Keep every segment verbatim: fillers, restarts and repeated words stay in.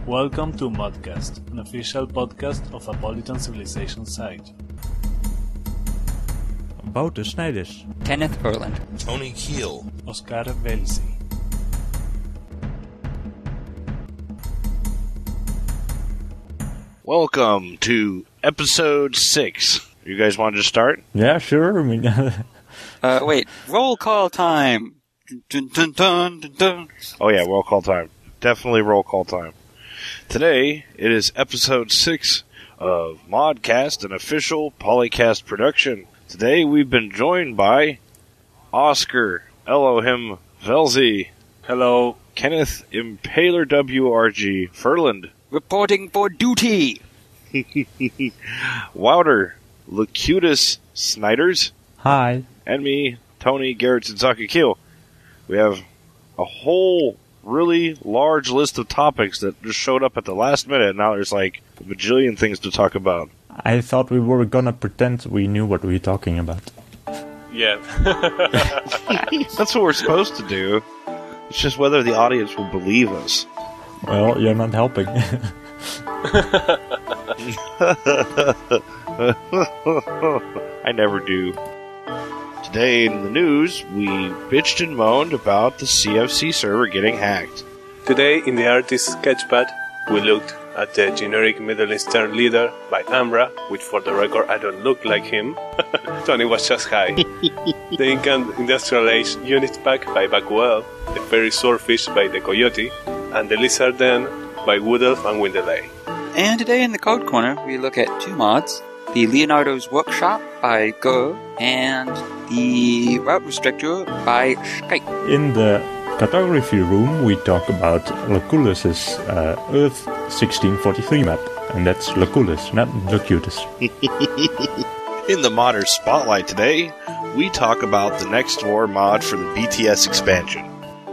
Welcome to Modcast, an official podcast of Apolitan Civilization site. Wouter Snijders, Kenneth Erland, Tony Keel, Oscar Velzi. Welcome to episode six. You guys want to just start? Yeah, sure. I mean, uh, wait, roll call time. Dun, dun, dun, dun, dun. Oh yeah, roll call time. Definitely roll call time. Today, it is episode six of Modcast, an official Polycast production. Today, we've been joined by Oscar Elohim Velzi. Hello. Kenneth Impaler W R G Furland. Reporting for duty. Wouter Locutus Sniders. hi. And me, Tony Garrett Suzuki Keel. We have a whole really large list of topics that just showed up at the last minute. Now there's like a bajillion things to talk about. I thought we were gonna pretend we knew what we were talking about. Yeah. That's what we're supposed to do. It's just whether the audience will believe us. Well, you're not helping. I never do. Today in the news, we bitched and moaned about the C F C server getting hacked. Today, in the artist's sketchpad, we looked at the generic Middle Eastern leader by Ambra, which for the record I don't look like him. Tony was just high. The Incan Industrial Age Unit Pack by Bacuel, the Fairy Swordfish by the Coyote, and the Lizard Den by Wood Elf and Windelay. And today in the Code Corner, we look at two mods. The Leonardo's Workshop by Go, and the Route Restrictor by Skype. In the cartography room, we talk about Lucullus's uh, Earth sixteen forty-three map. And that's Lucullus, not Locutus. In the Modder Spotlight today, we talk about the Next War mod for the B T S expansion.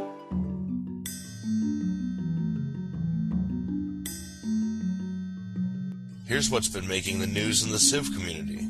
Here's what's been making the news in the Civ community.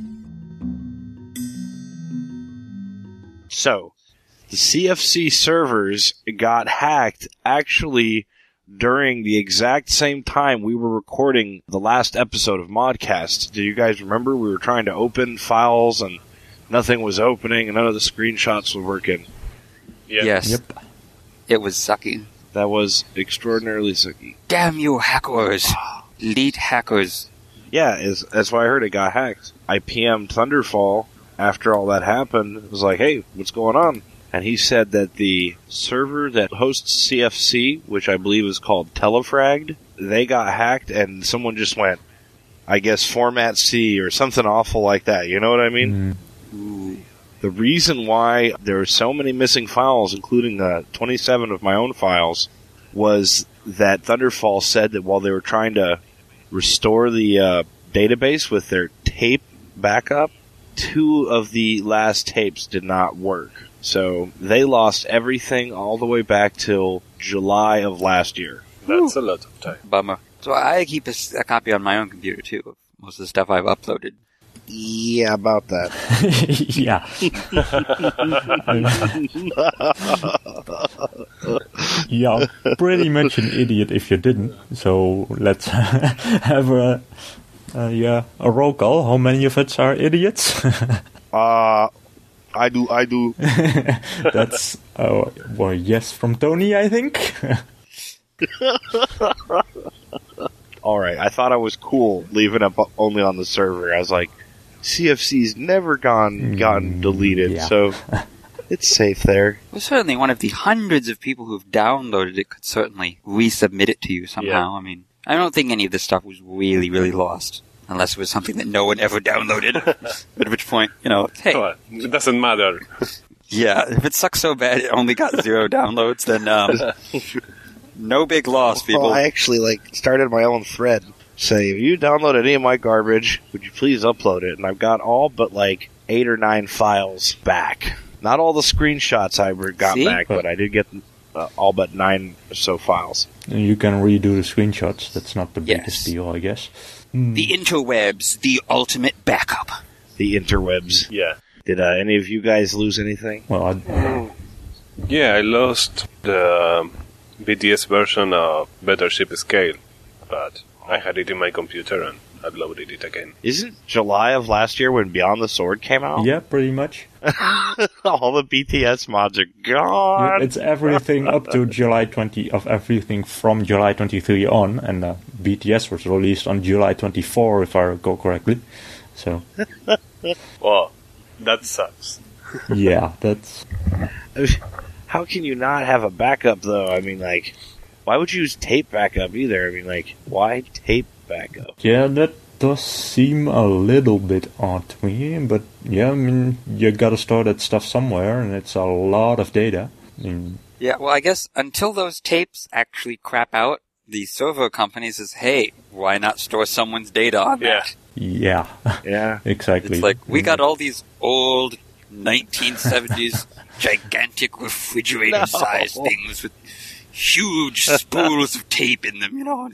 So, the C F C servers got hacked actually during the exact same time we were recording the last episode of Modcast. Do you guys remember? We were trying to open files and nothing was opening and none of the screenshots were working. Yep. Yes. Yep. It was sucky. That was extraordinarily sucky. Damn you hackers. Elite hackers. Yeah, is, that's why I heard it got hacked. I P M'd Thunderfall after all that happened. It was like, hey, what's going on? And he said that the server that hosts C F C, which I believe is called Telefragged, they got hacked and someone just went, I guess, format C or something awful like that. You know what I mean? Mm-hmm. The reason why there are so many missing files, including uh, twenty-seven of my own files, was that Thunderfall said that while they were trying to restore the uh, database with their tape backup, two of the last tapes did not work. So they lost everything all the way back till July of last year. That's a lot of time. Bummer. So I keep a, a copy on my own computer, too, of most of the stuff I've uploaded. Yeah, about that. Yeah. Yeah, pretty much an idiot if you didn't. So let's have a, uh, yeah, a roll call. How many of us are idiots? uh, I do, I do. That's uh, well, yes from Tony, I think. Alright, I thought I was cool leaving it only on the server. I was like, C F C's never gone gotten deleted, yeah. so it's safe there. Well, certainly one of the hundreds of people who've downloaded it could certainly resubmit it to you somehow. Yeah. I mean, I don't think any of this stuff was really, really lost. Unless it was something that no one ever downloaded. At which point, you know, hey. Well, it doesn't matter. Yeah, if it sucks so bad it only got zero downloads, then um, no big loss, people. Well, I actually like started my own thread saying, if you download any of my garbage, would you please upload it? And I've got all but like eight or nine files back. Not all the screenshots I got See? back, but I did get uh, all but nine or so files. You can redo the screenshots. That's not the Yes. biggest deal, I guess. The interwebs, the ultimate backup. The interwebs. Yeah. Did uh, any of you guys lose anything? Well, I, Yeah, I lost the B T S version of Battleship Scale. but I had it in my computer and uploaded it again. Isn't July of last year when Beyond the Sword came out? Yeah, pretty much. All the B T S mods are gone. It's everything up to July twentieth, of everything from July twenty-third on, and uh, B T S was released on July twenty-fourth, if I recall correctly. So, Well, that sucks. yeah, that's... How can you not have a backup, though? I mean, like, why would you use tape backup either? I mean, like, why tape backup? Yeah, that does seem a little bit odd to me, but yeah, I mean, you gotta store that stuff somewhere, and it's a lot of data. I mean, Yeah, well, I guess until those tapes actually crap out, the server company says, hey, why not store someone's data on Yeah. that? yeah, Yeah. exactly. It's like, we got all these old nineteen seventies gigantic refrigerator-sized No. things with huge spools of tape in them, you know,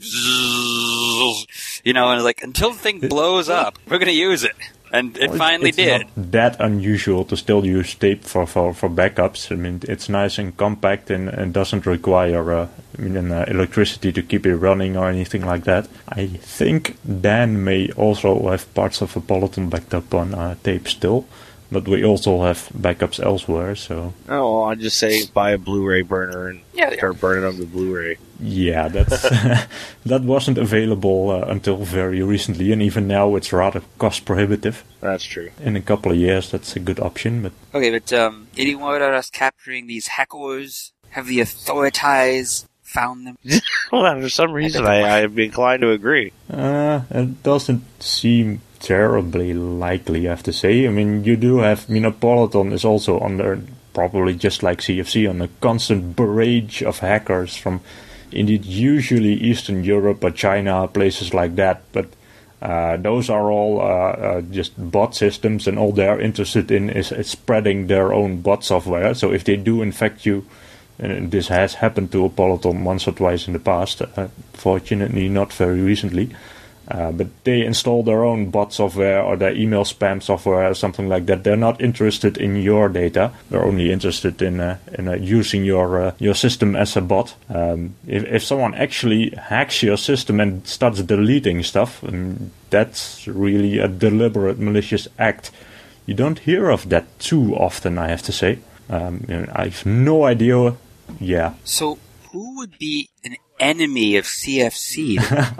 zzz, you know, and like, until the thing blows up, we're going to use it. And it Well, finally it's did. not that unusual to still use tape for, for, for backups. I mean, it's nice and compact and, and doesn't require uh, I mean, uh, electricity to keep it running or anything like that. I think Dan may also have parts of a Peloton backed up on uh, tape still, but we also have backups elsewhere, so... Oh, well, I'd just say buy a Blu-ray burner and Yeah, yeah. start burning up the Blu-ray. Yeah, that's that wasn't available uh, until very recently, and even now it's rather cost prohibitive. That's true. In a couple of years, that's a good option, but Okay, but um, any word on us capturing these hackers? Have the authorities found them? Well, for some reason, I, I'd be inclined to agree. uh, it doesn't seem terribly likely, I have to say. I mean, you do have, I mean, Peloton is also under, probably just like C F C, on a constant barrage of hackers from, indeed, usually Eastern Europe or China, places like that, but uh, those are all uh, uh, just bot systems, and all they're interested in is, is spreading their own bot software. So if they do infect you, and this has happened to a Peloton once or twice in the past, uh, fortunately not very recently, Uh, but they install their own bot software or their email spam software or something like that. They're not interested in your data. They're only interested in uh, in uh, using your uh, your system as a bot. Um, if if someone actually hacks your system and starts deleting stuff, um, that's really a deliberate malicious act. You don't hear of that too often, I have to say. Um, you know, I have no idea. Yeah. So, who would be an enemy of C F C?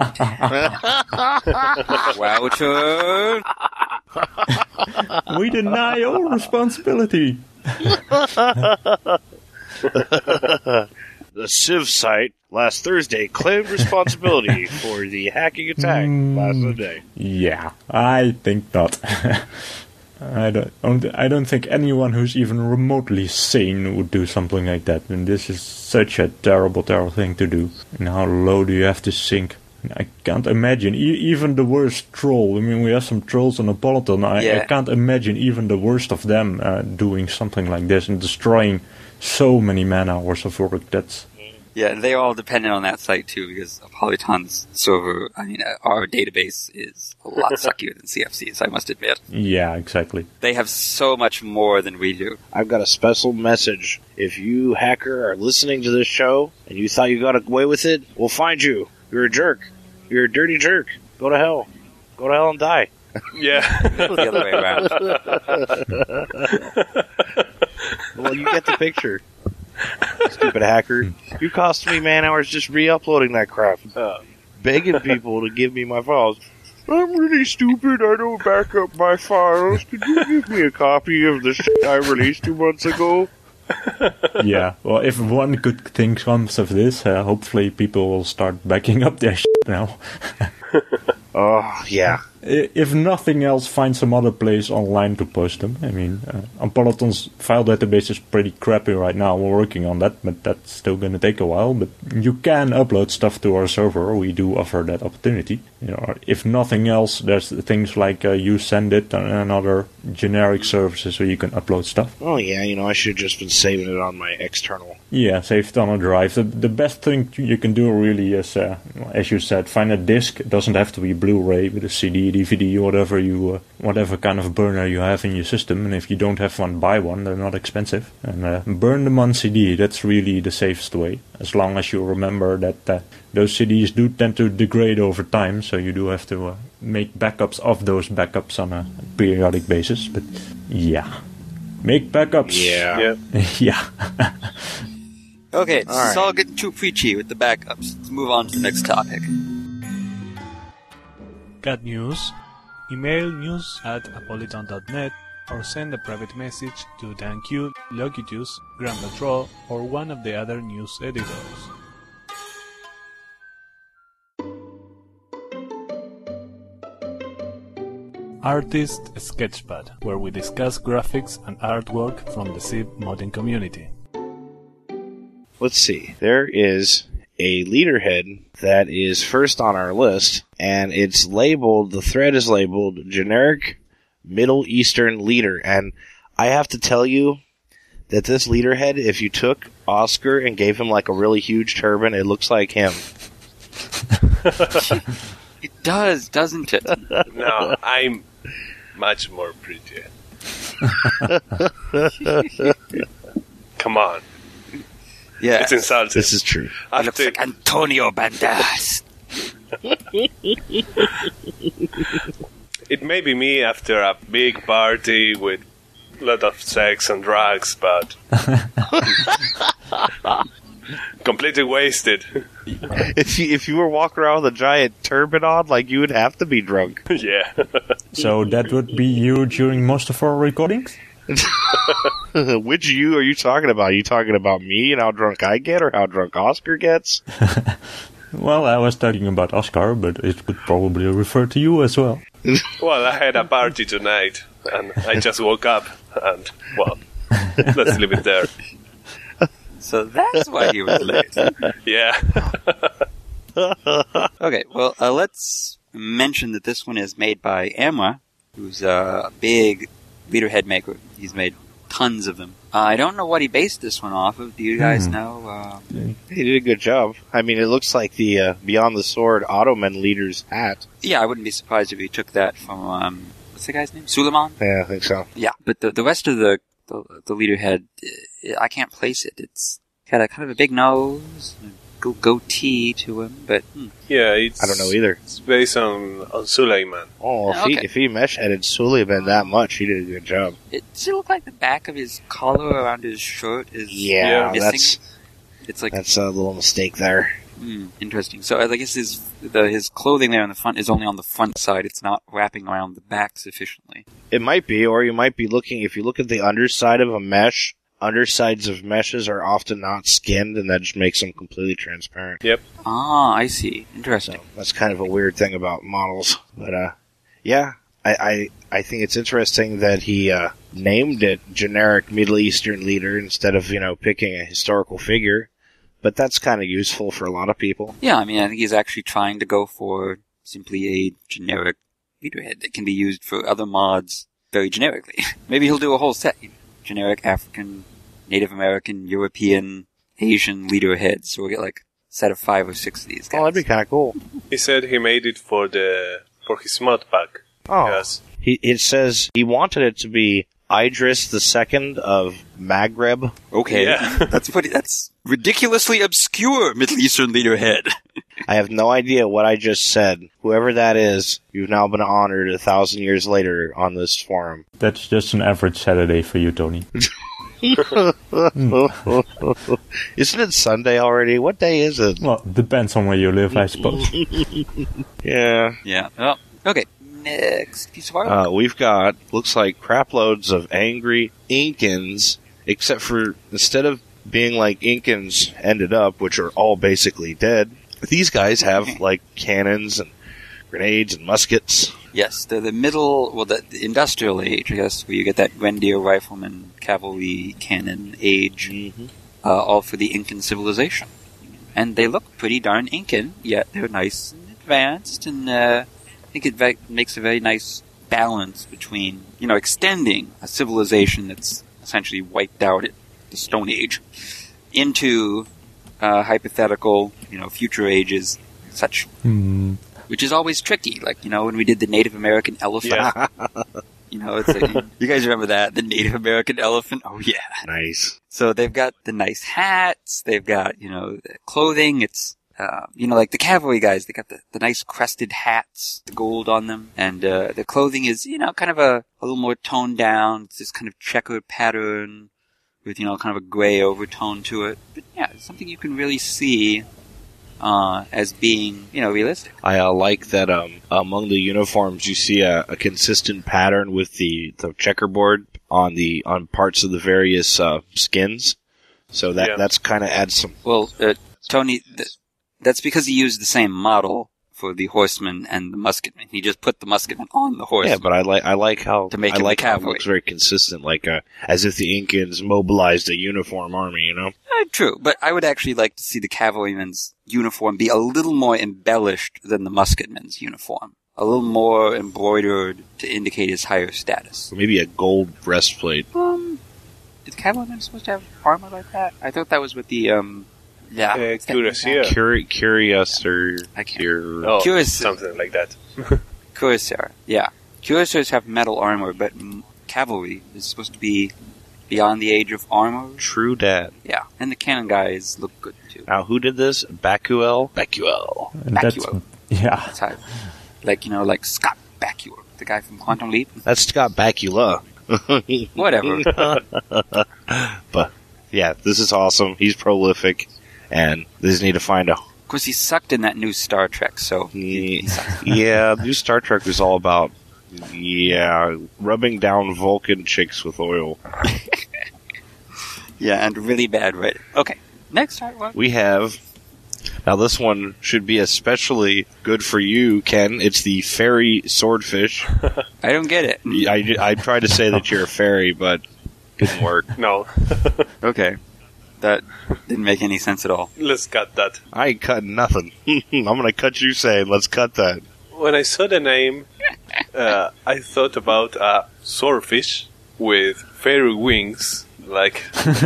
Wouter? We deny all responsibility. The Civ site last Thursday claimed responsibility for the hacking attack last Sunday. Yeah, I think not. I don't. I don't think anyone who's even remotely sane would do something like that. And this is such a terrible, terrible thing to do. And how low do you have to sink? I can't imagine e- even the worst troll. I mean, we have some trolls on a Peloton. I, Yeah. I can't imagine even the worst of them uh, doing something like this and destroying so many man hours of work. That's Yeah, they're all dependent on that site too, because Polyton's server, I mean, uh, our database is a lot suckier than C F C's, I must admit. yeah, exactly. They have so much more than we do. I've got a special message. If you, hacker, are listening to this show and you thought you got away with it, we'll find you. You're a jerk. You're a dirty jerk. Go to hell. Go to hell and die. Yeah. The other way around. Well, you get the picture. Stupid hacker. You cost me man hours just re-uploading that crap. Uh, begging people to give me my files. I'm really stupid. I don't back up my files. Could you give me a copy of the shit I released two months ago? Yeah, well, if one good thing comes of this, uh, hopefully people will start backing up their shit now. Oh, yeah. I- If nothing else, find some other place online to post them. I mean, uh, Peloton's file database is pretty crappy right now. We're working on that, but that's still going to take a while. But you can upload stuff to our server. We do offer that opportunity. You know, if nothing else, there's things like uh, you send it and, and other generic services where you can upload stuff. Oh, yeah, you know, I should have just been saving it on my external. Yeah, save it on a drive. The, the best thing you can do really is, uh, as you said, find a disc. It doesn't have to be Blu-ray, but a C D D V D, whatever you, uh, whatever kind of burner you have in your system. And if you don't have one, buy one. They're not expensive. And uh, burn them on C D. That's really the safest way. As long as you remember that uh, those C Ds do tend to degrade over time, so you do have to uh, make backups of those backups on a periodic basis. But yeah, make backups. Yeah. Yeah. yeah. Okay, this All is right. all getting too preachy with the backups. Let's move on to the next topic. Got news? Email news at apolitan dot net or send a private message to Dan Q, Locutus, Graham Latrobe, or one of the other news editors. Artist Sketchpad, where we discuss graphics and artwork from the C I B modding community. Let's see. There is a leaderhead that is first on our list, and it's labeled, the thread is labeled generic Middle Eastern leader. And I have to tell you that this leaderhead, if you took Oscar and gave him like a really huge turban, it looks like him. It does, doesn't it? No, I'm much more pretty. Come on. Yeah. It's insulting. This is true. He looks After, like Antonio Banderas. it may be me after a big party with a lot of sex and drugs, but completely wasted. If you, if you were walking around with a giant turban on, like, you would have to be drunk. Yeah. So that would be you during most of our recordings? Which you are you talking about? Are you talking about me and how drunk I get, or how drunk Oscar gets? Well, I was talking about Oscar, but it could probably refer to you as well. Well, I had a party tonight, and I just woke up, and, well, let's leave it there. So that's why he was late. Yeah. Okay, well, uh, let's mention that this one is made by Amra, who's a big leaderhead maker. He's made tons of them. Uh, I don't know what he based this one off of. Do you guys Hmm. know? Uh, He did a good job. I mean, it looks like the uh, Beyond the Sword Ottoman leader's hat. yeah, I wouldn't be surprised if he took that from, um, what's the guy's name? Suleiman? Yeah, I think so. Yeah, but the the rest of the the, the leaderhead, uh, I can't place it. It's got a kind of a big nose, a go- goatee to him, but hmm. Yeah, it's... I don't know either. It's based on, on Suleiman. Oh, if Yeah, he okay. if he mesh-headed Suleiman that much, he did a good job. It does it look like the back of his collar around his shirt is Yeah, missing? that's It's like that's a little mistake there. hmm, interesting. So I guess his the, his clothing there on the front is only on the front side. It's not wrapping around the back sufficiently. It might be, or you might be looking, if you look at the underside of a mesh, undersides of meshes are often not skinned, and that just makes them completely transparent. Yep. Ah, I see. Interesting. So that's kind of a weird thing about models. But, uh, yeah, I, I, I think it's interesting that he, uh, named it generic Middle Eastern leader instead of, you know, picking a historical figure. But that's kind of useful for a lot of people. Yeah, I mean, I think he's actually trying to go for simply a generic leaderhead that can be used for other mods very generically. Maybe he'll do a whole set. Generic African, Native American, European, Asian leaderheads. So we'll get like a set of five or six of these guys. Oh, that'd be kind of cool. He said he made it for the for his mod pack. Oh. Yes. He, it says he wanted it to be Idris the Second of Maghreb. Okay. Yeah. That's pretty, that's ridiculously obscure Middle Eastern leaderhead. I have no idea what I just said. Whoever that is, you've now been honored a thousand years later on this forum. That's just an average Saturday for you, Tony. Isn't it Sunday already? What day is it? Well, depends on where you live, I suppose. Yeah. Yeah. Well, okay. Next piece of art. Uh, we've got, looks like craploads of angry Incans, except for instead of being like Incans ended up, which are all basically dead, these guys have like cannons and grenades and muskets. Yes, the the middle, well, the, the industrial age, I guess, where you get that Grenadier rifleman, cavalry, cannon age, Mm-hmm. uh, all for the Incan civilization. And they look pretty darn Incan, yet they're nice and advanced, and uh, I think it ve- makes a very nice balance between, you know, extending a civilization that's essentially wiped out at the Stone Age into uh, hypothetical, you know, future ages, such. Hmm. which is always tricky. Like, you know, when we did the Native American elephant. Yeah. You know, it's like, you guys remember that? The Native American elephant? Oh, yeah. Nice. So they've got the nice hats. They've got, you know, the clothing. It's, uh, you know, like the cavalry guys, they got the, the nice crested hats, the gold on them. And, uh, the clothing is, you know, kind of a, a little more toned down. It's this kind of checkered pattern with, you know, kind of a gray overtone to it. But yeah, it's something you can really see, uh, as being, you know, realistic. I uh, like that um, among the uniforms you see a, a consistent pattern with the, the checkerboard on the on parts of the various uh, skins. So that Yeah. that's kind of adds some. Well, uh, Tony, th- that's because he used the same model for the horseman and the musketman. He just put the musketman on the horse. Yeah, but I like I like how To make I him like the how it cavalry. looks very consistent, like uh, as if the Incans mobilized a uniform army. You know. Uh, true, but I would actually like to see the cavalryman's uniform be a little more embellished than the musketman's uniform. A little more embroidered to indicate his higher status. Or maybe a gold breastplate. Um, did the cavalryman supposed to have armor like that? I thought that was with the, um, yeah. Uh, cuirassier. Curi- curious or I can't- cur- Oh, Cuirassier. something like that. Cuirassier, yeah. Cuirassiers have metal armor, but mm, cavalry is supposed to be beyond the age of armor. True dat. Yeah, and the cannon guys look good too. Now, who did this? Bakuel? Bakuel. And that's, Bakuo. yeah. That's how, like, you know, like Scott Bakula, the guy from Quantum Leap. That's Scott Bakula. Whatever. But, yeah, this is awesome. He's prolific. And they just need to find a... Of course, he sucked in that new Star Trek, so he, he sucked. Yeah, new Star Trek was all about... Yeah, rubbing down Vulcan chicks with oil. Yeah, and really bad writing. Okay, next artwork. We have... Now, this one should be especially good for you, Ken. It's the fairy swordfish. I don't get it. I, I tried to say that you're a fairy, but didn't work. No. Okay, that didn't make any sense at all. Let's cut that. I ain't cutting nothing. I'm going to cut you saying, let's cut that. When I saw the name, uh, I thought about a swordfish with fairy wings, like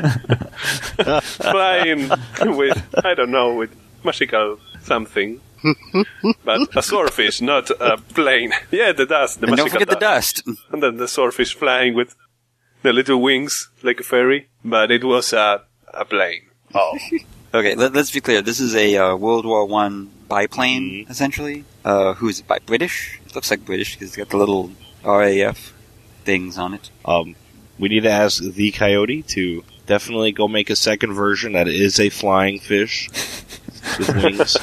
flying with, I don't know, with magical something. But a swordfish, not a plane. Yeah, the dust, the And don't magical forget the dust. And then the swordfish flying with the little wings like a fairy, but it was a, a plane. Oh. Okay, let, let's be clear. This is a uh, World War One biplane, essentially. Uh, who is it by? British? It looks like British because it's got the little R A F things on it. Um, we need to ask the Coyote to definitely go make a second version that is a flying fish with wings.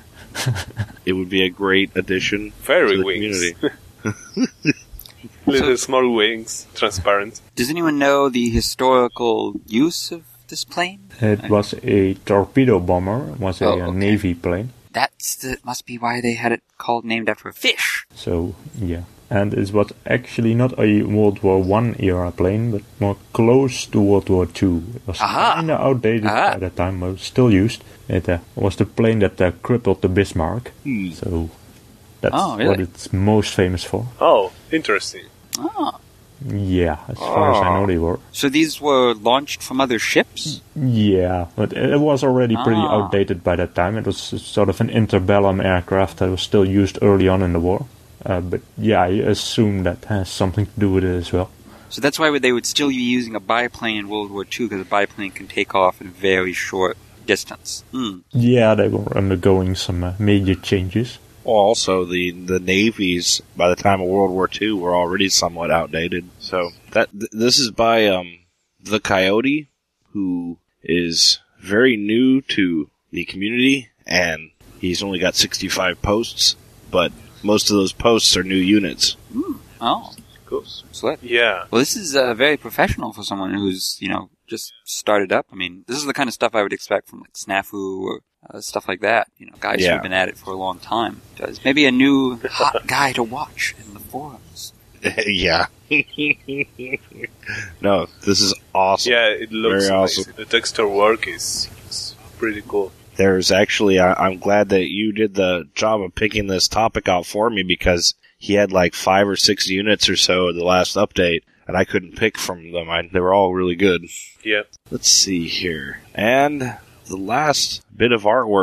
It would be a great addition Fairy to the wings. community. Little small wings, transparent. Does anyone know the historical use of this plane? It was a torpedo bomber. It was a, Oh, uh, okay. navy plane. That's the, must be why they had it called named after a fish. So yeah, and it was actually not a World War One era plane, but more close to World War Two. It was Aha. kind of outdated Aha. by that time, but still used. It uh, was the plane that uh, crippled the Bismarck. Hmm. So that's Oh, really? what it's most famous for. Oh, interesting. Oh. Yeah, as far as I know, they were. So these were launched from other ships? Yeah, but it was already pretty Ah. outdated by that time. It was sort of an interbellum aircraft that was still used early on in the war. Uh, but yeah, I assume that has something to do with it as well. So that's why they would still be using a biplane in World War Two, because a biplane can take off in a very short distance. Hmm. Yeah, they were undergoing some uh, major changes. Well, also the the navies by the time of World War Two were already somewhat outdated. So that th- this is by um, the Coyote, who is very new to the community, and he's only got sixty-five posts, but most of those posts are new units. Oh, Cool. slick. Yeah. Well, this is uh, very professional for someone who's, you know, just started up. I mean, this is the kind of stuff I would expect from like Snafu or uh, stuff like that. You know, guys Yeah. who've been at it for a long time. Does maybe a new hot guy to watch in the forums. Yeah. No, this is awesome. Yeah, it looks Very amazing. awesome. The texture work is, is pretty cool. There's actually, I, I'm glad that you did the job of picking this topic out for me, because he had like five or six units or so at the last update, and I couldn't pick from them. I, they were all really good. Yeah. Let's see here. And the last bit of artwork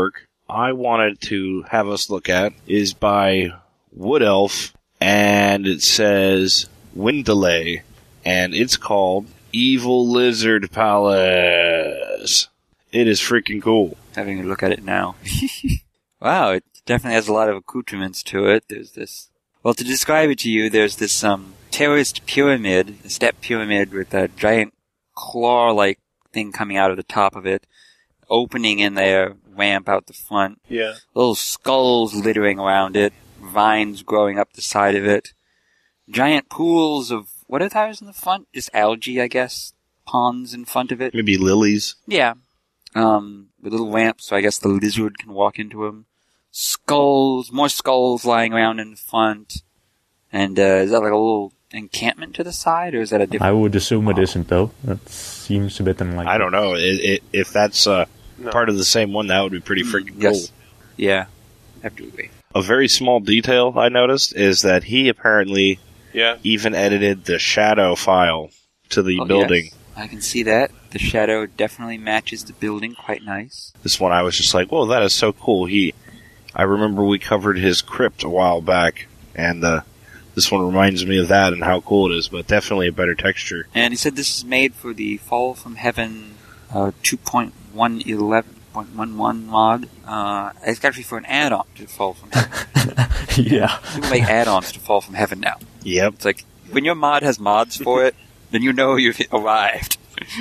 I wanted to have us look at is by Wood Elf, and it says Windalay, and it's called Evil Lizard Palace. It is freaking cool. Having a look at it now. Wow, it definitely has a lot of accoutrements to it. There's this... Well, to describe it to you, there's this um, terraced pyramid, a step pyramid with a giant claw-like thing coming out of the top of it, opening in there, ramp out the front. Yeah. Little skulls littering around it, vines growing up the side of it, giant pools of... What are those in the front? Just algae, I guess. Ponds in front of it. Maybe lilies. Yeah. Um, with little ramps, so I guess the lizard can walk into them. Skulls, more skulls lying around in front. And, uh, is that like a little encampment to the side, or is that a different... I would assume it isn't, though. That seems a bit unlikely. I don't know. It, it, if that's uh, No. part of the same one, that would be pretty freaking Yes. cool. Yeah. I have to agree. A very small detail I noticed is that he apparently Yeah. even edited the shadow file to the Oh, building. yes. I can see that. The shadow definitely matches the building quite nice. This one I was just like, whoa, that is so cool. He, I remember we covered his crypt a while back, and uh, this one reminds me of that and how cool it is, but definitely a better texture. And he said this is made for the Fall from Heaven uh, two point one eleven point eleven mod. Uh, it's actually for an add-on to Fall from Heaven. Yeah. People make add-ons to Fall from Heaven now. Yep. It's like, when your mod has mods for it, then you know you've arrived.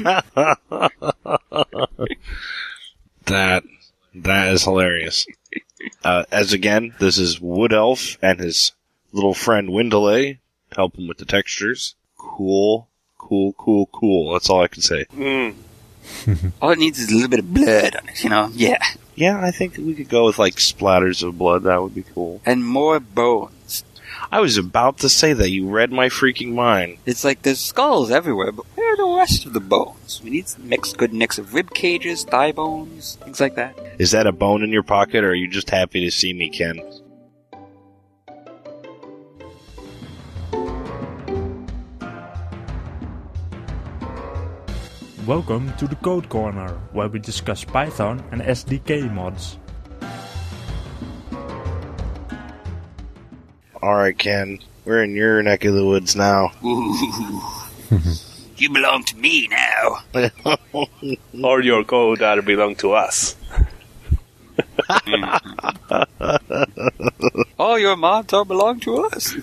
That, that is hilarious. Uh, as again, this is Wood Elf and his little friend Windalay helping with the textures. Cool, cool, cool, cool. That's all I can say. Mm. All it needs is a little bit of blood on it, you know? Yeah. Yeah, I think we could go with like splatters of blood. That would be cool. And more bones. I was about to say that. You read my freaking mind. It's like there's skulls everywhere, but where are the rest of the bones? We need some mix, good mix of rib cages, thigh bones, things like that. Is that a bone in your pocket, or are you just happy to see me, Ken? Welcome to the Code Corner, where we discuss Python and S D K mods. Alright, Ken. We're in your neck of the woods now. Ooh. You belong to me now. Or your code that belong to us. All your mods all belong to us.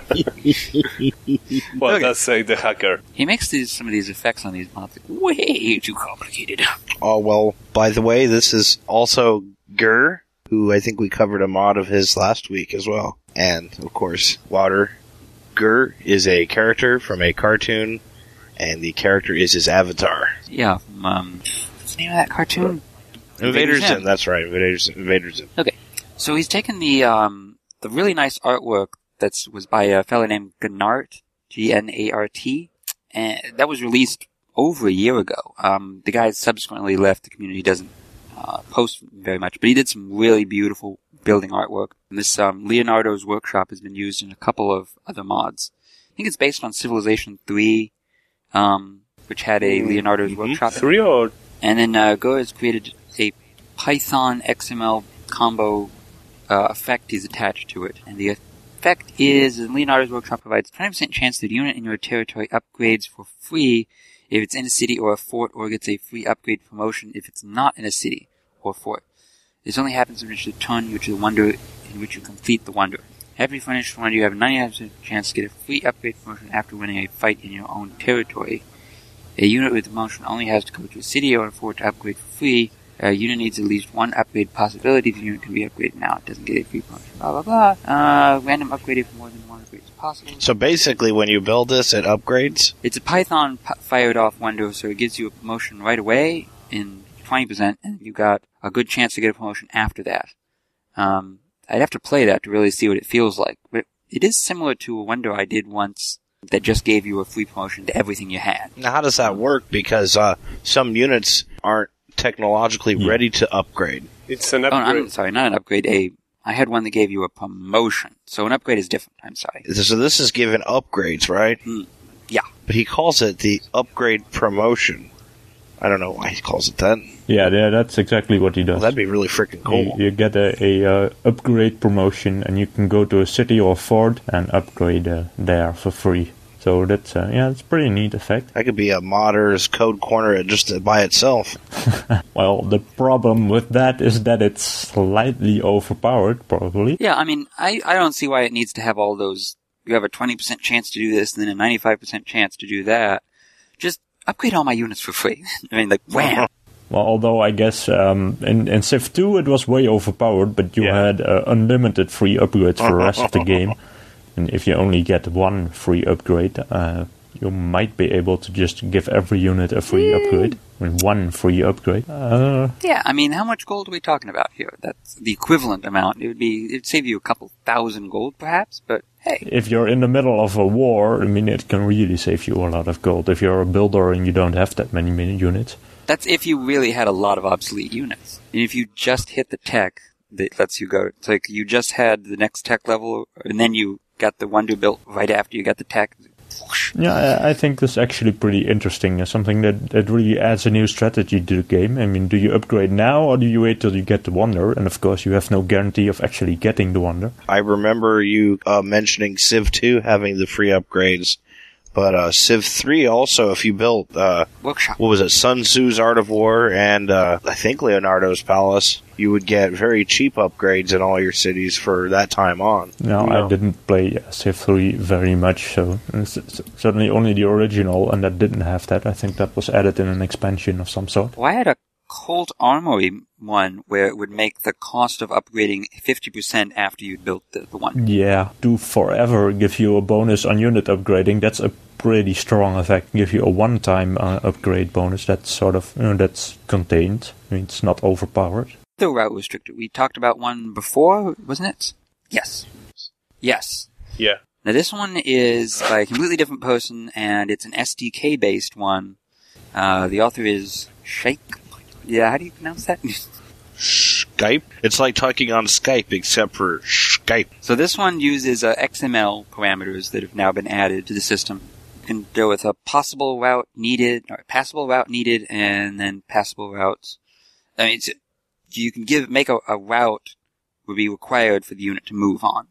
Well, Okay. that's say the hacker. He makes these some of these effects on these mods way too complicated. Oh, well, by the way, this is also Gur, who I think we covered a mod of his last week as well. And, of course, Water. Gur is a character from a cartoon, and the character is his avatar. Yeah, from, um, what's the name of that cartoon? Invader Zim. Zim, that's right, Invader Zim. Invader Zim. Okay, so he's taken the um the really nice artwork that was by a fellow named Gnart, G N A R T, and that was released over a year ago. Um, the guy subsequently left the community, he doesn't uh, post very much, but he did some really beautiful building artwork. And this um, Leonardo's Workshop has been used in a couple of other mods. I think it's based on Civilization three, um, which had a Leonardo's Workshop. Three or And then uh, Go has created a Python X M L combo uh, effect he's attached to it. And the effect is, Leonardo's Workshop provides twenty percent chance that a unit in your territory upgrades for free if it's in a city or a fort, or gets a free upgrade promotion if it's not in a city or fort. This only happens when it's a turn, which is the wonder in which you complete the wonder. After you finish the wonder, you have a ninety-nine percent chance to get a free upgrade promotion after winning a fight in your own territory. A unit with promotion only has to go to a city or a fort to upgrade for free. A unit needs at least one upgrade possibility. The unit can be upgraded now. It doesn't get a free promotion. Blah, blah, blah. Uh, random upgrade if more than one upgrade is possible. So basically, when you build this, it upgrades? It's a Python p- fired off window, so it gives you a promotion right away in twenty percent, and you got a good chance to get a promotion after that. Um, I'd have to play that to really see what it feels like. But it is similar to a window I did once that just gave you a free promotion to everything you had. Now, how does that work? Because uh, some units aren't technologically Yeah. ready to upgrade. it's an Oh, upgrade. I'm sorry, not an upgrade. A I had one that gave you a promotion. So an upgrade is different. I'm sorry. So this is given upgrades, right? Mm, yeah. But he calls it the upgrade promotion. I don't know why he calls it that. Yeah, yeah, that's exactly what he does. Well, that'd be really freaking cool. You, you get a, a uh, upgrade promotion, and you can go to a city or fort and upgrade uh, there for free. So that's uh, yeah, it's a pretty neat effect. That could be a modder's code corner just by itself. Well, the problem with that is that it's slightly overpowered, probably. Yeah, I mean, I, I don't see why it needs to have all those. You have a twenty percent chance to do this, and then a ninety-five percent chance to do that. Just upgrade all my units for free. I mean, like, wham! Well, although I guess um, in, in Civ two it was way overpowered, but you Yeah. had uh, unlimited free upgrades for the rest of the game. And if you only get one free upgrade, uh, you might be able to just give every unit a free upgrade. I mean, one free upgrade. Uh, Yeah, I mean, how much gold are we talking about here? That's the equivalent amount. It would be, it'd save you a couple thousand gold, perhaps, but hey. if you're in the middle of a war, I mean, it can really save you a lot of gold. If you're a builder and you don't have that many mini units. That's if you really had a lot of obsolete units. And if you just hit the tech that lets you go, it's like you just had the next tech level, and then you got the wonder built right after you got the tech. Whoosh. Yeah, I, I think that's actually pretty interesting. Uh, something that, that really adds a new strategy to the game. I mean, do you upgrade now or do you wait till you get the wonder? And of course, you have no guarantee of actually getting the wonder. I remember you uh, mentioning Civ two having the free upgrades, but uh, Civ three also, if you built, uh, Workshop. what was it, Sun Tzu's Art of War and uh, I think Leonardo's Palace, you would get very cheap upgrades in all your cities for that time on. No, No. I didn't play uh, Civ three very much, so it's, it's certainly only the original, and that didn't have that. I think that was added in an expansion of some sort. Well, I had a Colt Armory one where it would make the cost of upgrading fifty percent after you'd built the, the one. Yeah, do forever give you a bonus on unit upgrading. That's a pretty strong effect. Give you a one-time uh, upgrade bonus. That's sort of you know, that's contained. I mean, it's not overpowered. The route restrictor. We talked about one before, wasn't it? Yes. Yes. Yeah. Now this one is by a completely different person, and it's an S D K-based one. Uh, the author is Sheikh. Yeah, how do you pronounce that? Skype? It's like talking on Skype, except for Skype. So this one uses uh, X M L parameters that have now been added to the system. You can go with a possible route needed, or passable route needed, and then passable routes. I mean, it's, you can give make a, a route would be required for the unit to move on.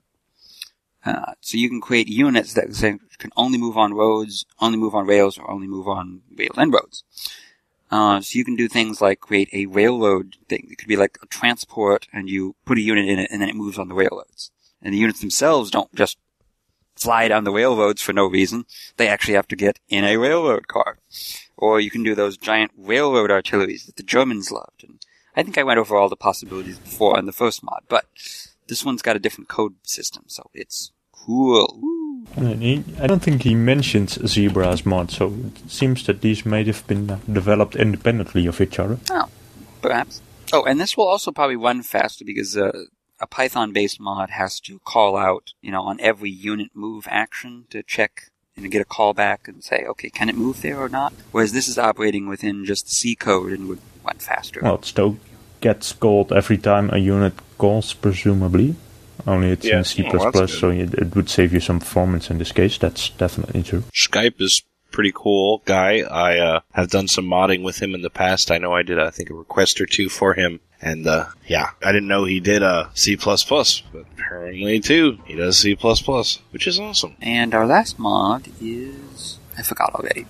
Uh, so you can create units that say, can only move on roads, only move on rails, or only move on rail and roads. Uh, so you can do things like create a railroad thing. It could be like a transport, and you put a unit in it, and then it moves on the railroads. And the units themselves don't just fly down the railroads for no reason. They actually have to get in a railroad car. Or you can do those giant railroad artilleries that the Germans loved. And I think I went over all the possibilities before in the first mod, but this one's got a different code system, so it's cool. Woo. And he, I don't think he mentions Zebra's mod, so it seems that these may have been uh, developed independently of each other. Oh, perhaps. Oh, and this will also probably run faster because uh, a Python-based mod has to call out, you know, on every unit move action to check and get a callback and say, okay, can it move there or not? Whereas this is operating within just the C code and would run faster. Well, it still gets called every time a unit calls, presumably. Only it's Yeah. in C++, Oh, that's so it, it would save you some performance in this case. That's definitely true. Skype is pretty cool guy. I uh, have done some modding with him in the past. I know I did, I think, a request or two for him. And, uh, yeah, I didn't know he did uh, C++, but apparently, too, he does C++, which is awesome. And our last mod is... I forgot already.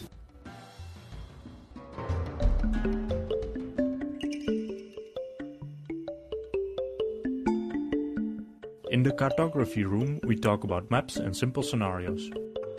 In the cartography room, we talk about maps and simple scenarios.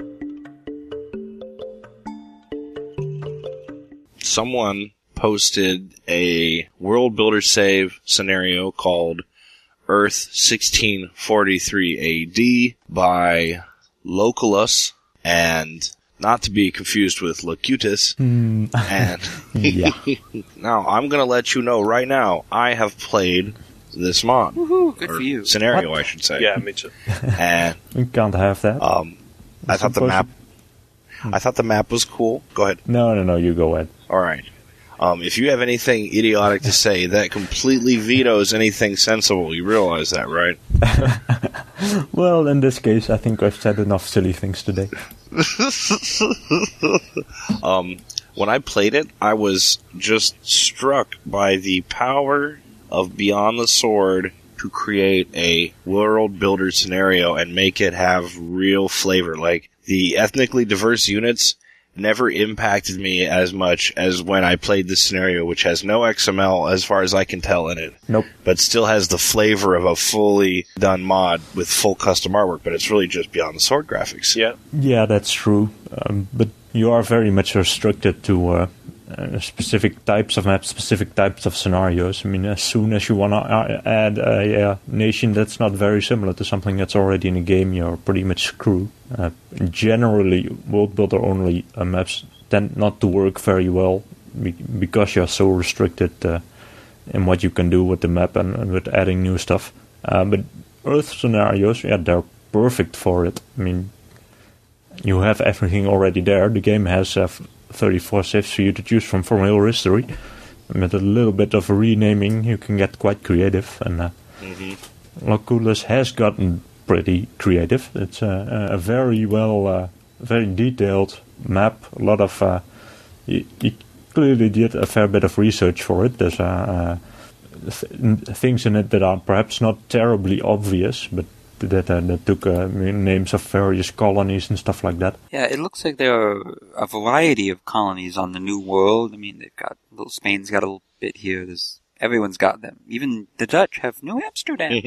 Someone posted a World Builder Save scenario called Earth sixteen forty-three A D by Localus, and not to be confused with Locutus. Mm. And Yeah. now, I'm going to let you know right now, I have played this mod. Woohoo, good Or for you. scenario, What? I should say. Yeah, me too. And We can't have that. um, I thought the map. I thought the map was cool. Go ahead. No, no, no, you go ahead. All right. Um, if you have anything idiotic to say, that completely vetoes anything sensible. You realize that, right? Well, in this case, I think I've said enough silly things today. um, when I played it, I was just struck by the power of Beyond the Sword to create a world builder scenario and make it have real flavor. Like, the ethnically diverse units never impacted me as much as when I played this scenario, which has no X M L as far as I can tell in it. Nope. But still has the flavor of a fully done mod with full custom artwork, but it's really just Beyond the Sword graphics. Yeah. Yeah, that's true. Um, but you are very much restricted to uh, uh, specific types of maps, specific types of scenarios. I mean, as soon as you want to add a, a nation that's not very similar to something that's already in the game, you're pretty much screwed. Uh, generally, world builder only uh, maps tend not to work very well be- because you're so restricted uh, in what you can do with the map and, and with adding new stuff. Uh, but Earth scenarios, yeah, they're perfect for it. I mean, you have everything already there. The game has uh, thirty-four civs for you to choose from from real history. And with a little bit of renaming, you can get quite creative. And uh, mm-hmm. Loculus has gotten pretty creative. It's a, a very well, uh, very detailed map. A lot of uh, you, you clearly did a fair bit of research for it. There's uh, uh, th- things in it that are perhaps not terribly obvious, but that uh, that took uh, names of various colonies and stuff like that. Yeah, it looks like there are a variety of colonies on the New World. I mean, they've got little Spain's got a little bit here. There's everyone's got them. Even the Dutch have New Amsterdam.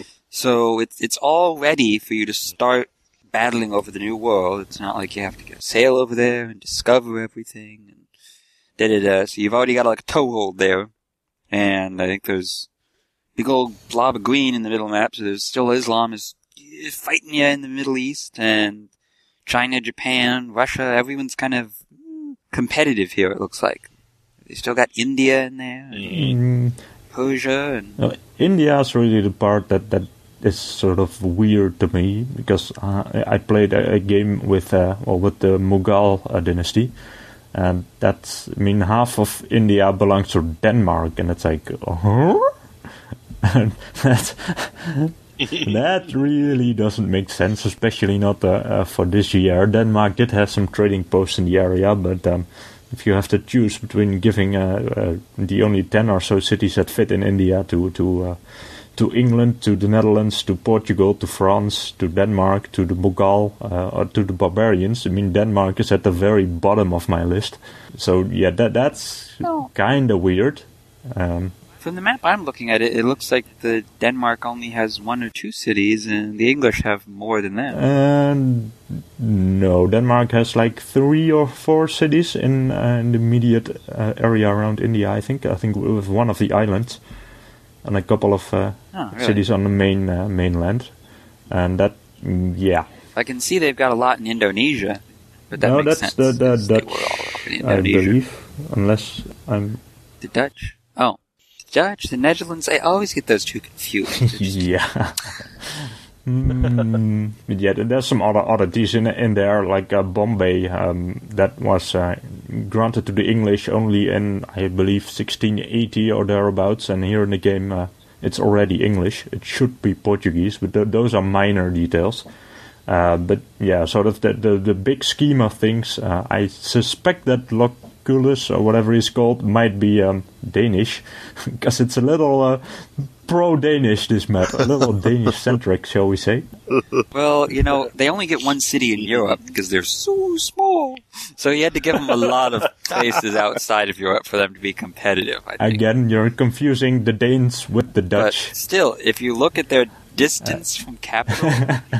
So it's it's all ready for you to start battling over the New World. It's not like you have to get sail over there and discover everything. And da da da. So you've already got like a toehold there, and I think there's big old blob of green in the middle map, so there's still Islam is fighting you in the Middle East, and China, Japan, Russia, everyone's kind of competitive here, it looks like. They still got India in there, and Mm, Persia, and... no, India is really the part that, that is sort of weird to me, because uh, I played a, a game with uh, well, with the Mughal uh, dynasty, and that's, I mean, half of India belongs to Denmark, and it's like, huh? And that, that really doesn't make sense, especially not uh, uh, for this year. Denmark did have some trading posts in the area, but um, if you have to choose between giving uh, uh, the only ten or so cities that fit in India to to uh, to England, to the Netherlands, to Portugal, to France, to Denmark, to the Mughal, uh, or to the barbarians, I mean, Denmark is at the very bottom of my list. So yeah, that that's No. kind of weird. Um, From the map I'm looking at, it, it looks like the Denmark only has one or two cities, and the English have more than them. And no, Denmark has like three or four cities in, uh, in the immediate uh, area around India. I think. I think with one of the islands, and a couple of uh, Oh, really? cities on the main uh, mainland. And that, mm, yeah, I can see they've got a lot in Indonesia, but that no, makes that's sense. the, the 'cause they Dutch, were all up in I Indonesia. believe, unless I'm. The Dutch? Oh. The Dutch, the Netherlands, I always get those two confused. Yeah. mm, but yeah, there's some other oddities in in there, like uh, Bombay, um, that was uh, granted to the English only in, I believe, sixteen eighty or thereabouts, and here in the game uh, it's already English. It should be Portuguese, but th- those are minor details. Uh, but yeah, sort of the, the, the big scheme of things, uh, I suspect that Loculus, or whatever it's called, might be um, Danish, because it's a little uh, pro-Danish, this map, a little Danish-centric, shall we say. Well, you know, they only get one city in Europe because they're so small. So you had to give them a lot of places outside of Europe for them to be competitive, I think. Again, you're confusing the Danes with the But Dutch. still, if you look at their distance from capital...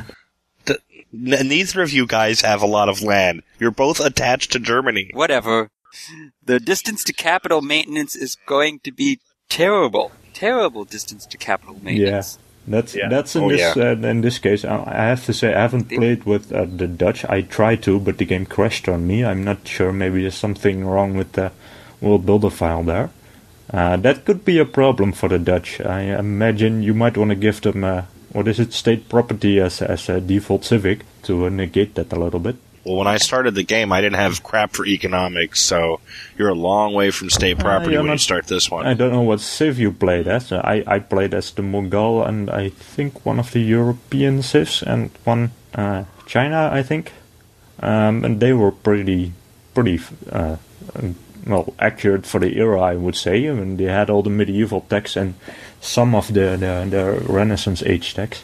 N- neither of you guys have a lot of land. You're both attached to Germany. Whatever. The distance to capital maintenance is going to be terrible. Terrible distance to capital Yeah, maintenance. that's Yeah. that's in Oh, this yeah. uh, in this case. I, I have to say I haven't played with uh, the Dutch. I tried to, but the game crashed on me. I'm not sure. Maybe there's something wrong with the World Builder file there. Uh, that could be a problem for the Dutch. I imagine you might want to give them uh, what is it, state property as as a default civic to uh, negate that a little bit. Well, when I started the game, I didn't have crap for economics, so you're a long way from state property you're when you not- start this one. I don't know what civ you played as. Uh, I, I played as the Mughal and I think one of the European civs and one uh, China, I think. Um, and they were pretty pretty uh, uh, well, accurate for the era, I would say. I mean, they had all the medieval text and some of the, the, the Renaissance age text.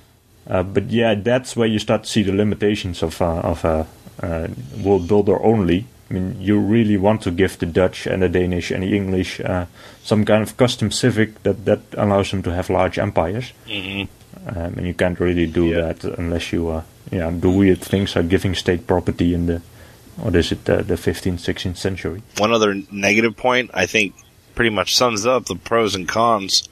Uh, but yeah, that's where you start to see the limitations of uh, of a uh, uh, world builder only. I mean, you really want to give the Dutch and the Danish and the English uh, some kind of custom civic that, that allows them to have large empires. Mm-hmm. Um, and you can't really do yeah. that unless you uh, yeah, do weird things like giving state property in the, what is it, uh, the fifteenth, sixteenth century. One other negative point, I think pretty much sums up the pros and cons,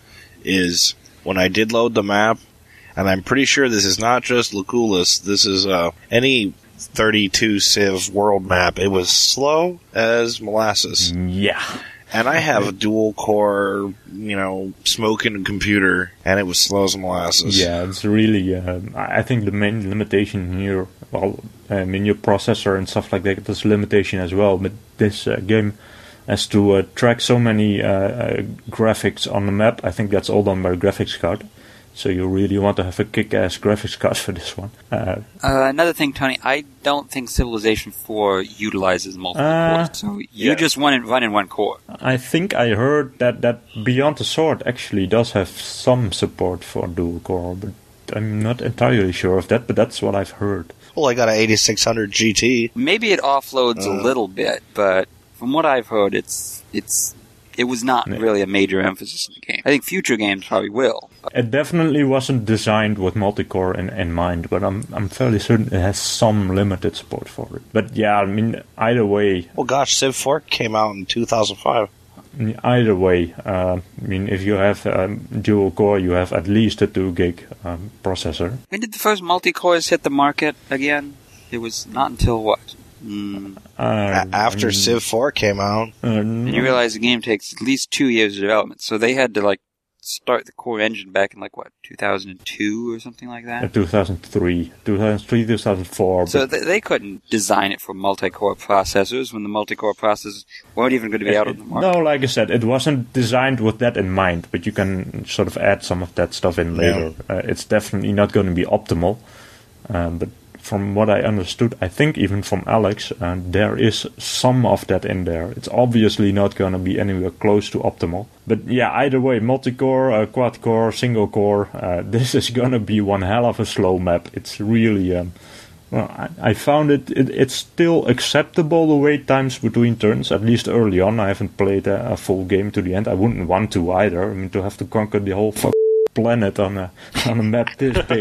is when I did load the map, and I'm pretty sure this is not just Lucullus, this is uh, any thirty-two Civ world map. It was slow as molasses. Yeah. And I have a dual core, you know, smoking computer, and it was slow as molasses. Yeah, it's really, uh, I think the main limitation here, well, I mean, your processor and stuff like that, there's a limitation as well, but this uh, game has to uh, track so many uh, uh, graphics on the map. I think that's all done by a graphics card. So you really want to have a kick-ass graphics card for this one. Uh, uh, another thing, Tony, I don't think Civilization four utilizes multiple uh, cores. So you yeah. just run in, run in one core. I think I heard that, that Beyond the Sword actually does have some support for dual core, but I'm not entirely sure of that, but that's what I've heard. Well, I got an eighty-six hundred G T. Maybe it offloads uh. a little bit, but from what I've heard, it's it's... It was not really a major emphasis in the game. I think future games probably will. It definitely wasn't designed with multi-core in, in mind, but I'm I'm fairly certain it has some limited support for it. But yeah, I mean, either way... Well, gosh, Civ four came out in two thousand five. Either way, uh, I mean, if you have um, dual core, you have at least a two gig um, processor. When did the first multi-cores hit the market again? It was not until what? Mm. Uh, After um, Civ four came out. Uh, and you realize the game takes at least two years of development. So they had to, like, start the core engine back in, like, what, two thousand two or something like that? Uh, two thousand three. two thousand three, two thousand four. So th- they couldn't design it for multi-core processors when the multi-core processors weren't even going to be out on the market. No, like I said, it wasn't designed with that in mind, but you can sort of add some of that stuff in later. Yeah. Uh, it's definitely not going to be optimal, um, but from what I understood, I think even from Alex, uh, there is some of that in there. It's obviously not going to be anywhere close to optimal. But yeah, either way, multi-core, uh, quad-core, single-core, uh, this is going to be one hell of a slow map. It's really... Um, well, I, I found it, it... It's still acceptable, the wait times between turns, at least early on. I haven't played a, a full game to the end. I wouldn't want to either. I mean, to have to conquer the whole fucking planet on a, on a map this big.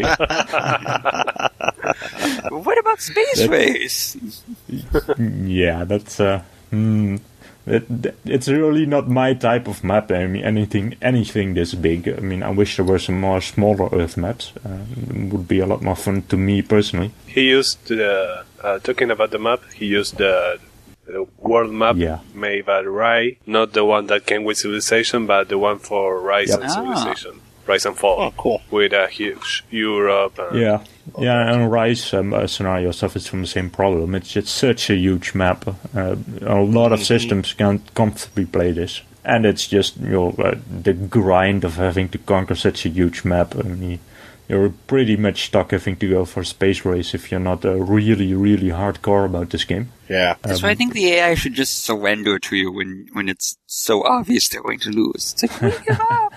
What about Space that's, Race? Yeah, that's uh, mm, that, that, it's really not my type of map. I mean, anything, anything this big. I mean, I wish there were some more smaller Earth maps. Uh, it would be a lot more fun to me personally. He used the uh, talking about the map. He used the, the world map yeah. made by Rai, not the one that came with Civilization, but the one for Rise yep. and Civilization. Rise and Fall. Oh, cool. With a huge Europe. And yeah, yeah, and Rise um, uh, scenario suffers from the same problem. It's just such a huge map. Uh, a lot of mm-hmm. systems can't comfortably play this. And it's just, you know, uh, the grind of having to conquer such a huge map. I mean, you're pretty much stuck having to go for Space Race if you're not uh, really, really hardcore about this game. Yeah. That's um, why I think the A I should just surrender to you when, when it's so obvious they're going to lose. It's like, wake it up!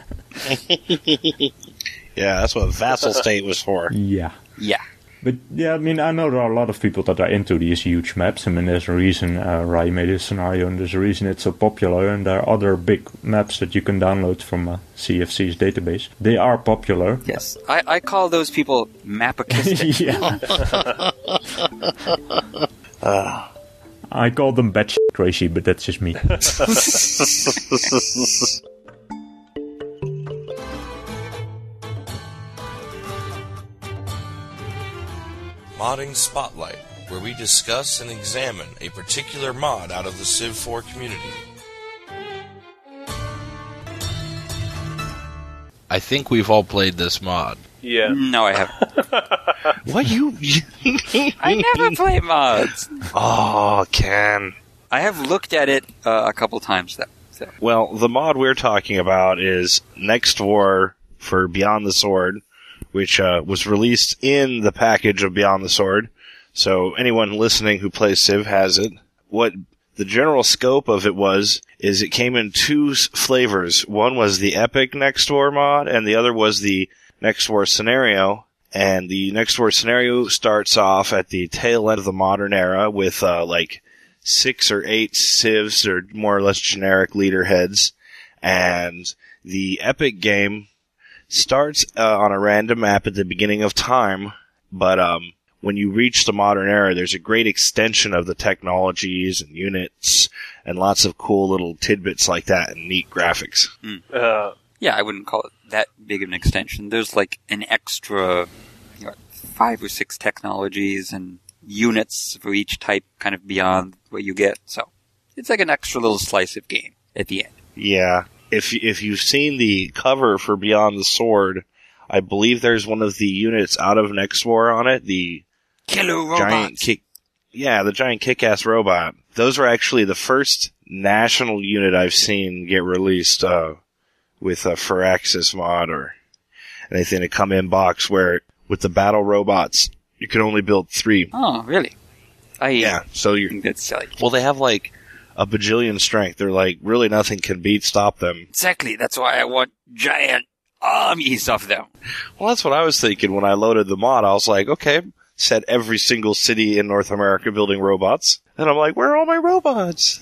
Yeah, that's what Vassal State was for. Yeah. Yeah. But yeah, I mean, I know there are a lot of people that are into these huge maps. I mean, there's a reason uh, Rai made this scenario, and there's a reason it's so popular, and there are other big maps that you can download from uh, C F C's database. They are popular. Yes. I, I call those people mapochistic. Yeah. uh. I call them batshit crazy, but that's just me. Modding Spotlight, where we discuss and examine a particular mod out of the Civ four community. I think we've all played this mod. Yeah. No, I haven't. What, you... I never play mods. Oh, Ken. I have looked at it uh, a couple times, though. So. Well, the mod we're talking about is Next War for Beyond the Sword, which uh, was released in the package of Beyond the Sword. So anyone listening who plays Civ has it. What the general scope of it was, is it came in two s- flavors. One was the Epic Next War mod, and the other was the Next War Scenario. And the Next War Scenario starts off at the tail end of the modern era with, uh, like, six or eight civs, or more or less generic leader heads. And the Epic game starts uh, on a random map at the beginning of time, but, um, when you reach the modern era, there's a great extension of the technologies and units and lots of cool little tidbits like that and neat graphics. Mm. Uh, Yeah, I wouldn't call it that big of an extension. There's like an extra, you know, five or six technologies and units for each type kind of beyond what you get. So it's like an extra little slice of game at the end. Yeah. If, if you've seen the cover for Beyond the Sword, I believe there's one of the units out of Next War on it, the Killer robots. giant kick, yeah, the giant kick-ass robot. Those were actually the first national unit I've seen get released, uh, with a Firaxis mod or anything to come in box, where with the battle robots, you can only build three. Oh, really? I Yeah, so you think that's silly. well, they have like a bajillion strength. They're like, really nothing can beat, stop them. Exactly. That's why I want giant armies of them. Well, that's what I was thinking when I loaded the mod. I was like, okay, set every single city in North America building robots. And I'm like, where are all my robots?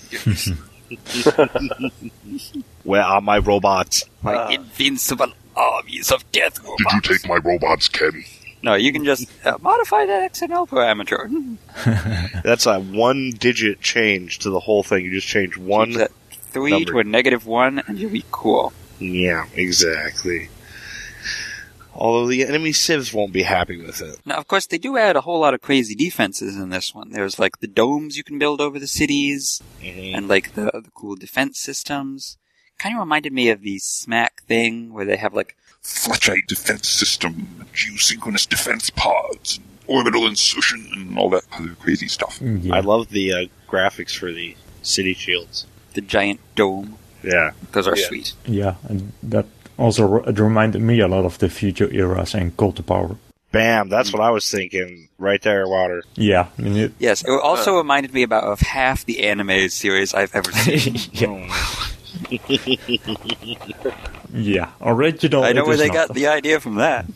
Where are my robots? My Uh. invincible armies of death robots. Did you take my robots, Ken? No, you can just uh, modify that X M L parameter. That's a one digit change to the whole thing. You just change one. Change that three number. to a negative one, and you'll be cool. Yeah, exactly. Although the enemy civs won't be happy with it. Now, of course, they do add a whole lot of crazy defenses in this one. There's like the domes you can build over the cities, Mhm. and like the, the cool defense systems. Kind of reminded me of the Smack thing, where they have like Fletchite defense system, geosynchronous defense pods, orbital insertion, and all that other crazy stuff. Yeah. I love the uh, graphics for the city shields. the giant dome. Yeah. Those are Yeah. sweet. Yeah, and that also re- it reminded me a lot of the future eras and Cult of Power. Bam, that's what I was thinking. Right there, Water. Yeah, I mean it, Yes, it also reminded me about of half the anime series I've ever seen. yeah, yeah, original. I know it where is they not. got the idea from that.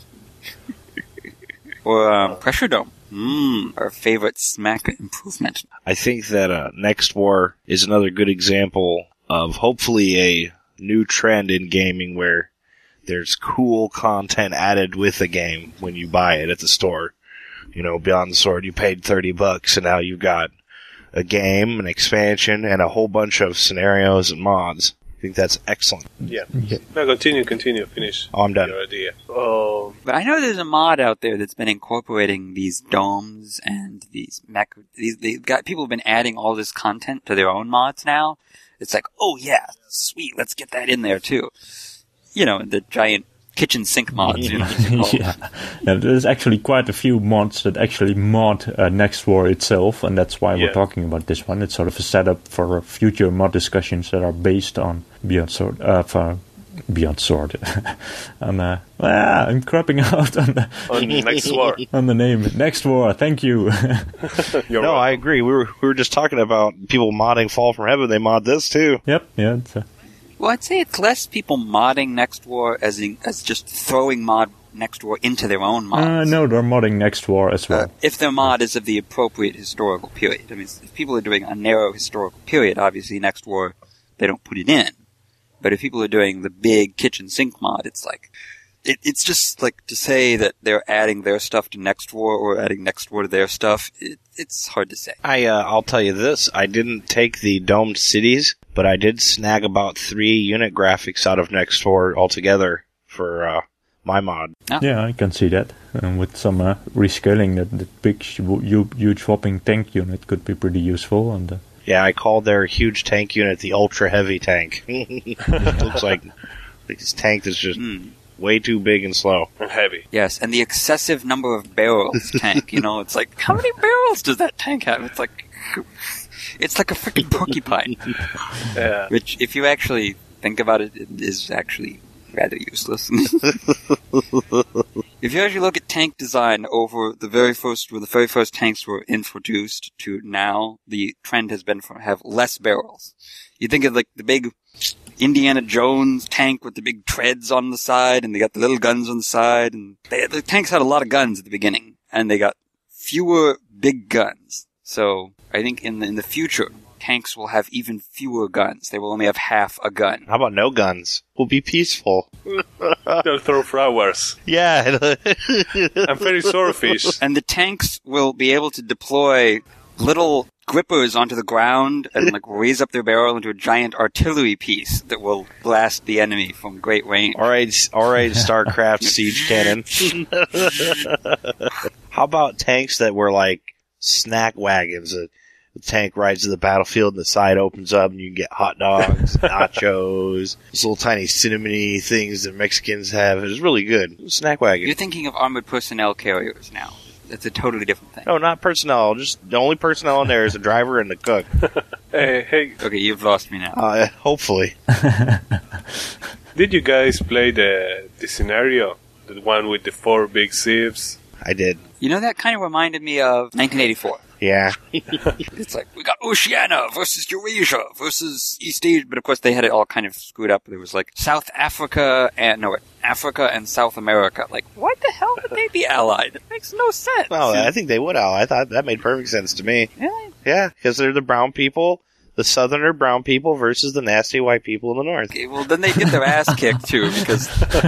Or um, Pressure Dome. Mmm, our favorite Smack improvement. I think that uh, Next War is another good example of hopefully a new trend in gaming where there's cool content added with the game when you buy it at the store. You know, Beyond the Sword, you paid thirty bucks, and now you've got a game, an expansion, and a whole bunch of scenarios and mods. I think that's excellent. Yeah. Yeah. No, continue, continue, finish Oh, I'm done. your idea. Um, But I know there's a mod out there that's been incorporating these domes and these mech. These they've got people have been adding all this content to their own mods now. It's like, oh yeah, sweet, let's get that in there too. You know, the giant kitchen sink mods. You know, yeah, and there's actually quite a few mods that actually mod uh, Next War itself, and that's why Yeah. we're talking about this one. It's sort of a setup for future mod discussions that are based on Beyond Sword. Uh, for Beyond Sword, and uh, ah, I'm crapping out on the on Next War. on the name Next War. Thank you. You're No, welcome. I agree. We were we were just talking about people modding Fall from Heaven. They mod this too. Yep, yeah. It's, uh, well, I'd say it's less people modding Next War as in, as just throwing mod Next War into their own mods. uh, no, they're modding Next War as well. Uh, if their mod is of the appropriate historical period. I mean, if people are doing a narrow historical period, obviously Next War, they don't put it in. But if people are doing the big kitchen sink mod, it's like, it, it's just like to say that they're adding their stuff to Next War or adding Next War to their stuff. It, it's hard to say. I uh, I'll tell you this: I didn't take the domed cities, but I did snag about three unit graphics out of Next War altogether for uh, my mod. Yeah, I can see that. And with some uh, rescaling, that the big, hu- huge whopping tank unit could be pretty useful. And uh, Yeah, I called their huge tank unit the ultra heavy tank. It looks like, like this tank is just Mm. way too big and slow. And heavy. Yes, and the excessive number of barrels tank, you know, it's like, how many barrels does that tank have? It's like, it's like a freaking porcupine. Yeah. Which, if you actually think about it, it is actually rather useless. If you actually look at tank design over the very first, where the very first tanks were introduced to now, the trend has been for have less barrels. You think of like the big Indiana Jones tank with the big treads on the side, and they got the little guns on the side, and they, the tanks had a lot of guns at the beginning, and they got fewer big guns. So I think in the, in the future, tanks will have even fewer guns. They will only have half a gun. How about no guns? We'll be peaceful. They'll throw flowers. Yeah. I'm very swordfish. And the tanks will be able to deploy little grippers onto the ground and like raise up their barrel into a giant artillery piece that will blast the enemy from great range. All right, all right, StarCraft siege cannon. How about tanks that were like snack wagons? A, a tank rides to the battlefield and the side opens up and you can get hot dogs, nachos, those little tiny cinnamony things that Mexicans have. It's really good. Snack wagon. You're thinking of armored personnel carriers now. That's a totally different thing. No, not personnel. Just the only personnel in there is the driver and the cook. Hey, hey, Okay, you've lost me now. Uh, hopefully. did you guys play the the scenario? The one with the four big sieves? I did. You know, that kind of reminded me of nineteen eighty-four. Yeah. It's like, we got Oceania versus Eurasia versus East Asia, but of course they had it all kind of screwed up. There was like South Africa and, no, Africa and South America. Like, what the hell would they be allied? It makes no sense. Well, I think they would, Al. I thought that made perfect sense to me. Really? Yeah, because they're the brown people, the southerner brown people versus the nasty white people in the north. Okay, well, then they get their ass kicked, too, because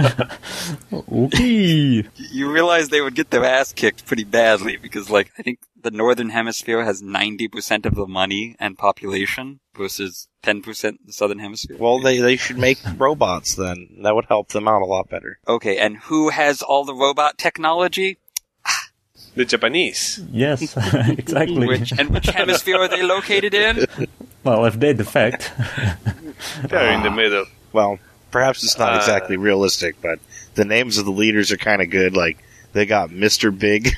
Okay. you realize they would get their ass kicked pretty badly, because, like, I think the northern hemisphere has ninety percent of the money and population versus ten percent in the southern hemisphere. Well, they, they should make robots then. That would help them out a lot better. Okay, and who has all the robot technology? The Japanese. Yes, exactly. Which, and which hemisphere are they located in? Well, if they defect. They're in the middle. Well, perhaps it's not Uh, exactly realistic, but the names of the leaders are kind of good. Like, they got Mister Big,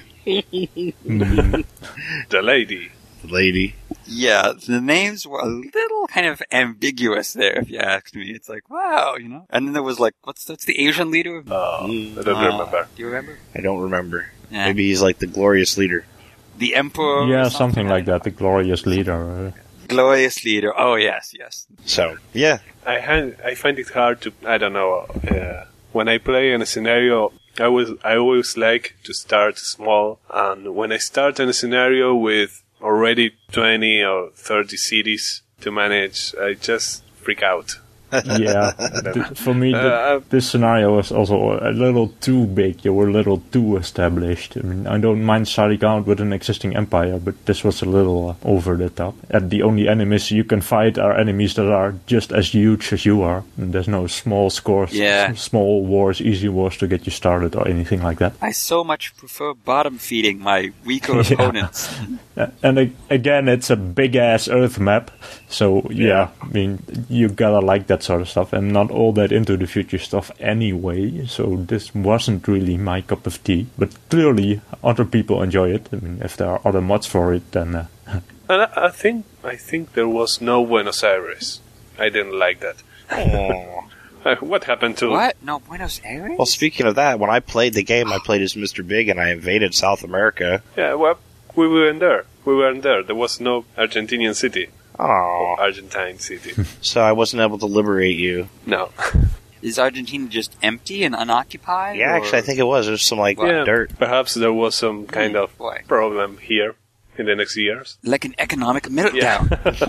Mm, The lady. the lady. Yeah, the names were a little kind of ambiguous there, if you ask me. It's like, wow, you know? And then there was like, what's, what's the Asian leader? Oh, Mm. I don't Uh, remember. Do you remember? I don't remember. Yeah. Maybe he's like the glorious leader. The Emperor? or yeah, something like that. The glorious leader. Uh, Glorious leader. Oh, yes, yes. So, yeah. I had, I find it hard to, I don't know, uh, when I play in a scenario, I was, I always like to start small, and when I start in a scenario with already twenty or thirty cities to manage, I just freak out. yeah, th- for me, th- Uh, this scenario was also a little too big. You were a little too established. I mean, I don't mind starting out with an existing empire, but this was a little uh, over the top. And the only enemies you can fight are enemies that are just as huge as you are. And there's no small scores, Yeah. s- small wars, easy wars to get you started or anything like that. I so much prefer bottom feeding my weaker Yeah. opponents. Uh, and uh, again, it's a big ass Earth map, so yeah, I mean, you gotta like that sort of stuff, and not all that into the future stuff anyway. So this wasn't really my cup of tea, but clearly other people enjoy it. I mean, if there are other mods for it, then uh, And I, I think, I think there was no Buenos Aires. I didn't like that. Oh. Uh, What happened to... What? No, Buenos Aires? Well, speaking of that, when I played the game, I played as Mister Big and I invaded South America. Yeah, well, we weren't there. We weren't there. There was no Argentinian city. Oh. Argentine city. So I wasn't able to liberate you. No. Is Argentina just empty and unoccupied? Yeah, or- actually, I think it was. There's some, like, Yeah, dirt. perhaps there was some kind of Boy. problem here in the next years. Like an economic Yeah. meltdown.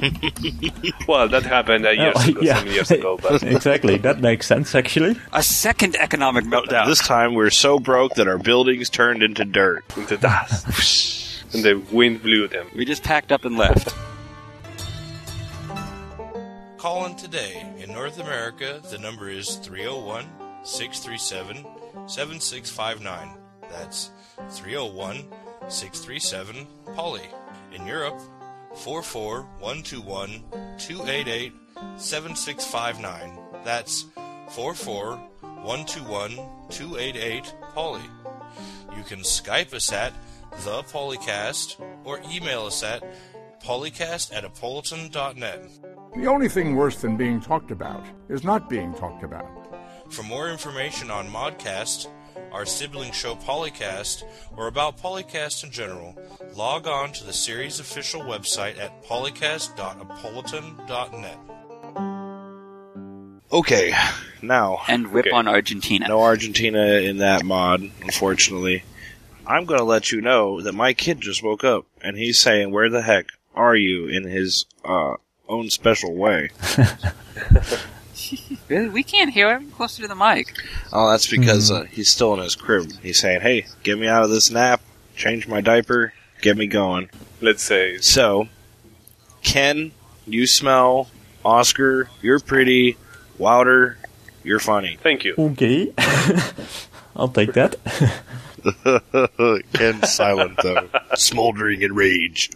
Well, that happened uh, years oh, ago, yeah. some years ago. But exactly, that makes sense actually. A second economic meltdown. This time we're so broke that our buildings turned into dirt. into dust. And the wind blew them. We just packed up and left. Call in today. In North America, the number is three oh one, six three seven, seven six five nine. That's three oh one, six three seven, Polly. In Europe, four four one two one, two eight eight, seven six five nine. That's four four one two one, two eight eight, Polly. You can Skype us at The Polycast or email us at polycast at apolitan dot net. The only thing worse than being talked about is not being talked about. For more information on Modcast, our sibling show Polycast, or about Polycast in general, log on to the series' official website at polycast dot apolitan dot net. Okay, now. And whip Okay. on Argentina. No Argentina in that mod, unfortunately. I'm going to let you know that my kid just woke up, and he's saying, "Where the heck are you?" in his uh, own special way. Really? We can't hear him. Closer to the mic. Oh, that's because uh, he's still in his crib. He's saying, "Hey, get me out of this nap, change my diaper, get me going." Let's say. So, Ken, you smell. Oscar, you're pretty. Wouter, you're funny. Thank you. Okay. I'll take that. Ken's silent, though. Smoldering in rage.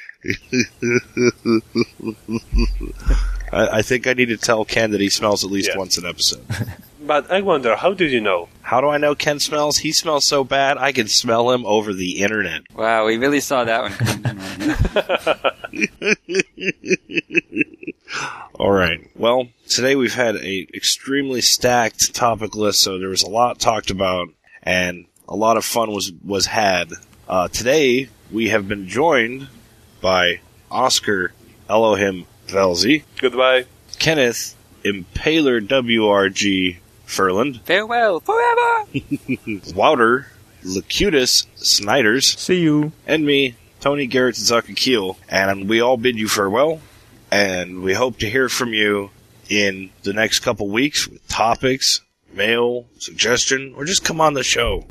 I, I think I need to tell Ken that he smells at least Yeah. once an episode. But I wonder, how did you know? How do I know Ken smells? He smells so bad, I can smell him over the internet. Wow, we really saw that one coming in. All right. Well, today we've had a extremely stacked topic list, so there was a lot talked about, and a lot of fun was was had. Uh, today we have been joined by Oscar Elohim Velzy, Goodbye. Kenneth Impaler W R G Furland, Farewell, forever! Wouter Locutus Snyders, See you. and me, Tony Garrett Zucker Keel. And we all bid you farewell, and we hope to hear from you in the next couple weeks with topics, mail, suggestion, or just come on the show.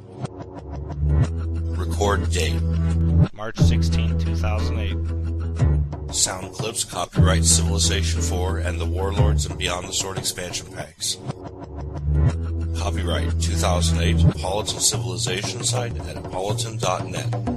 Record date. March sixteenth, two thousand eight. Sound clips copyright Civilization four and the Warlords and Beyond the Sword expansion packs. Copyright two thousand eight, Apolitan Civilization site at apolitan dot net.